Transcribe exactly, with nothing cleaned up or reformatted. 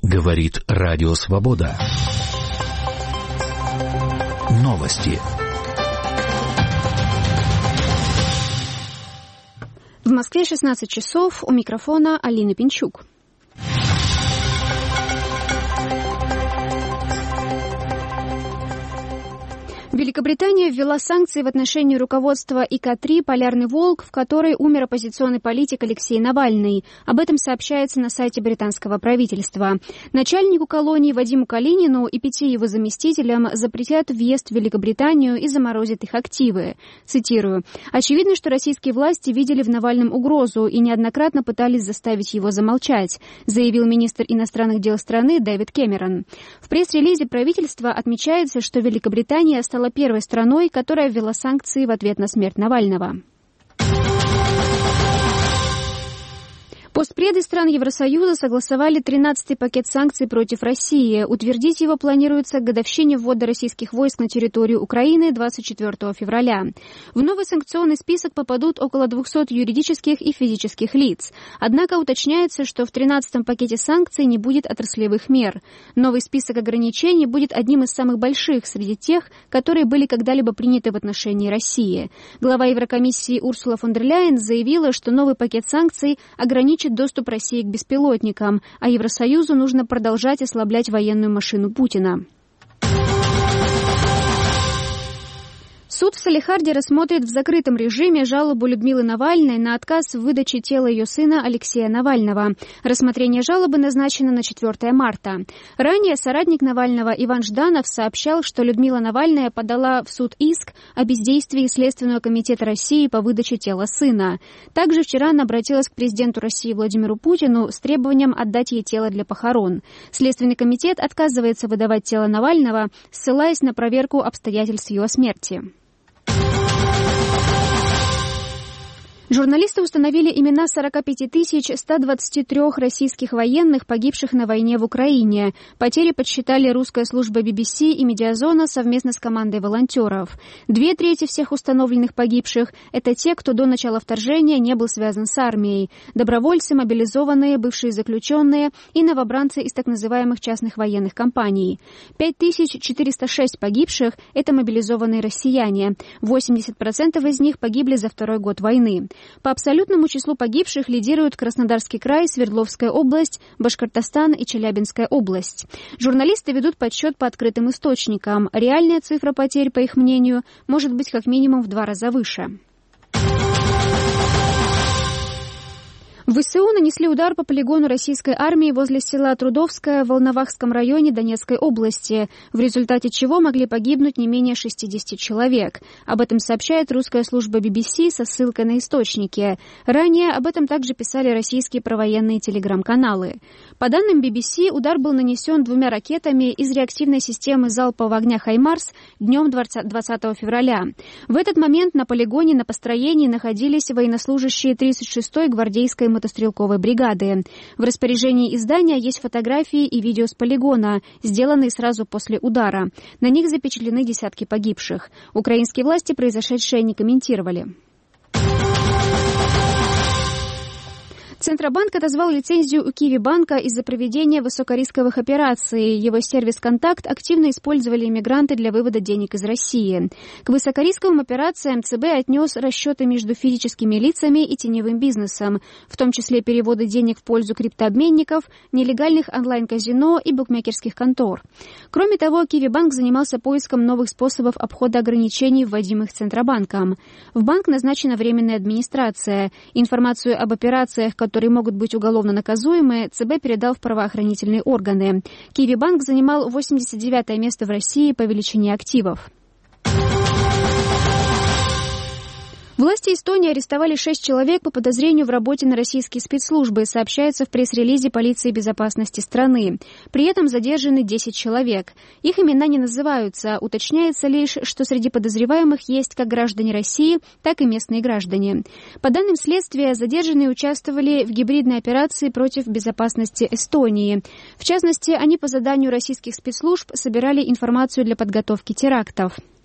Говорит Радио Свобода. Новости. В Москве шестнадцать часов, у микрофона Алина Пинчук. Великобритания ввела санкции в отношении руководства И К три «Полярный волк», в которой умер оппозиционный политик Алексей Навальный. Об этом сообщается на сайте британского правительства. Начальнику колонии Вадиму Калинину и пяти его заместителям запретят въезд в Великобританию и заморозят их активы. Цитирую. «Очевидно, что российские власти видели в Навальном угрозу и неоднократно пытались заставить его замолчать», заявил министр иностранных дел страны Дэвид Кэмерон. В пресс-релизе правительства отмечается, что Великобритания стала первой страной, которая ввела санкции в ответ на смерть Навального. Постпреды стран Евросоюза согласовали тринадцатый пакет санкций против России. Утвердить его планируется к годовщине ввода российских войск на территорию Украины двадцать четвёртого февраля. В новый санкционный список попадут около двухсот юридических и физических лиц. Однако уточняется, что в тринадцатом пакете санкций не будет отраслевых мер. Новый список ограничений будет одним из самых больших среди тех, которые были когда-либо приняты в отношении России. Глава Еврокомиссии Урсула фон дер Ляйен заявила, что новый пакет санкций ограничит доступ России к беспилотникам, а Евросоюзу нужно продолжать ослаблять военную машину Путина. Суд в Салехарде рассмотрит в закрытом режиме жалобу Людмилы Навальной на отказ в выдаче тела ее сына Алексея Навального. Рассмотрение жалобы назначено на четвёртое марта. Ранее соратник Навального Иван Жданов сообщал, что Людмила Навальная подала в суд иск о бездействии Следственного комитета России по выдаче тела сына. Также вчера она обратилась к президенту России Владимиру Путину с требованием отдать ей тело для похорон. Следственный комитет отказывается выдавать тело Навального, ссылаясь на проверку обстоятельств его смерти. Журналисты установили имена сорок пять тысяч ста двадцати трёх российских военных, погибших на войне в Украине. Потери подсчитали русская служба Би Би Си и Медиазона совместно с командой волонтеров. Две трети всех установленных погибших – это те, кто до начала вторжения не был связан с армией. Добровольцы, мобилизованные, бывшие заключенные и новобранцы из так называемых частных военных компаний. пять тысяч четыреста шесть погибших – это мобилизованные россияне. восемьдесят процентов из них погибли за второй год войны. По абсолютному числу погибших лидируют Краснодарский край, Свердловская область, Башкортостан и Челябинская область. Журналисты ведут подсчет по открытым источникам. Реальная цифра потерь, по их мнению, может быть как минимум в два раза выше. В ВСУ нанесли удар по полигону российской армии возле села Трудовское в Волновахском районе Донецкой области, в результате чего могли погибнуть не менее шестидесяти человек. Об этом сообщает русская служба Би Би Си со ссылкой на источники. Ранее об этом также писали российские провоенные телеграм-каналы. По данным Би Би Си, удар был нанесен двумя ракетами из реактивной системы залпового огня «Хаймарс» днем двадцатого февраля. В этот момент на полигоне на построении находились военнослужащие тридцать шестой гвардейской мотострелковой бригады. В распоряжении издания есть фотографии и видео с полигона, сделанные сразу после удара. На них запечатлены десятки погибших. Украинские власти произошедшее не комментировали. Центробанк отозвал лицензию у Киви-банка из-за проведения высокорисковых операций. Его сервис «Контакт» активно использовали иммигранты для вывода денег из России. К высокорисковым операциям ЦБ отнес расчеты между физическими лицами и теневым бизнесом, в том числе переводы денег в пользу криптообменников, нелегальных онлайн-казино и букмекерских контор. Кроме того, Киви-банк занимался поиском новых способов обхода ограничений, вводимых Центробанком. В банк назначена временная администрация. Информацию об операциях, которые могут быть уголовно наказуемы, ЦБ передал в правоохранительные органы. Киви-банк занимал восемьдесят девятое место в России по величине активов. Власти Эстонии арестовали шесть человек по подозрению в работе на российские спецслужбы, сообщается в пресс-релизе полиции безопасности страны. При этом задержаны десять человек. Их имена не называются. Уточняется лишь, что среди подозреваемых есть как граждане России, так и местные граждане. По данным следствия, задержанные участвовали в гибридной операции против безопасности Эстонии. В частности, они по заданию российских спецслужб собирали информацию для подготовки терактов.